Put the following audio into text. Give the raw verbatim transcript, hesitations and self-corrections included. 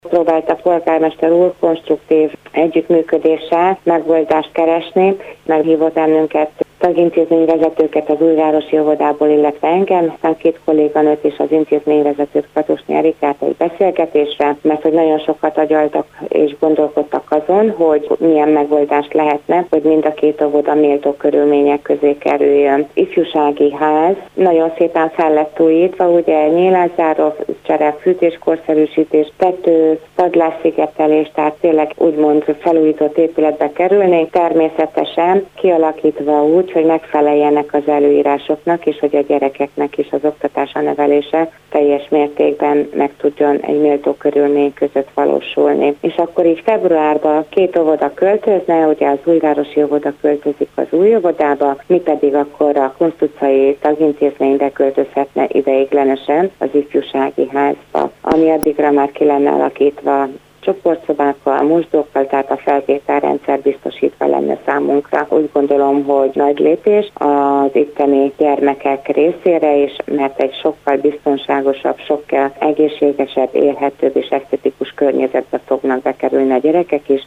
Próbált a polgármester úr konstruktív együttműködéssel megoldást keresni, meghívott bennünket tagintézményvezetőket az Újvárosi Óvodából, illetve engem, aztán két kolléganőt és az intézményvezetőt, Katosné Erikát egy beszélgetésre, mert hogy nagyon sokat agyaltak és gondolkodtak azon, hogy milyen megoldást lehetne, hogy mind a két óvoda méltó körülmények közé kerüljön. Ifjúsági ház nagyon szépen fel lett újítva, ugye nyílászáró, csere, fűtéskorszerűsítés, tető, padlásszigetelés, tehát tényleg úgymond felújított épületbe kerülnénk, természetesen kialakítva úgy, hogy megfeleljenek az előírásoknak, és hogy a gyerekeknek is az oktatása, nevelése teljes mértékben meg tudjon egy méltó körülmény között valósulni. És akkor így februárban két óvoda költözne, ugye az Újvárosi Óvoda költözik az új óvodába, mi pedig akkor a Kunszт utcai tagintézménybe költözhetne ideiglenesen az ifjúsági házba, ami addigra már ki lenne alakítva csoportszobákkal, mosdókkal, tehát a felvételrendszer biztosítva lenne számunkra. Úgy gondolom, hogy nagy lépés az itteni gyermekek részére is, mert egy sokkal biztonságosabb, sokkal egészségesebb, élhetőbb és esztetikus környezetbe fognak bekerülni a gyerekek is,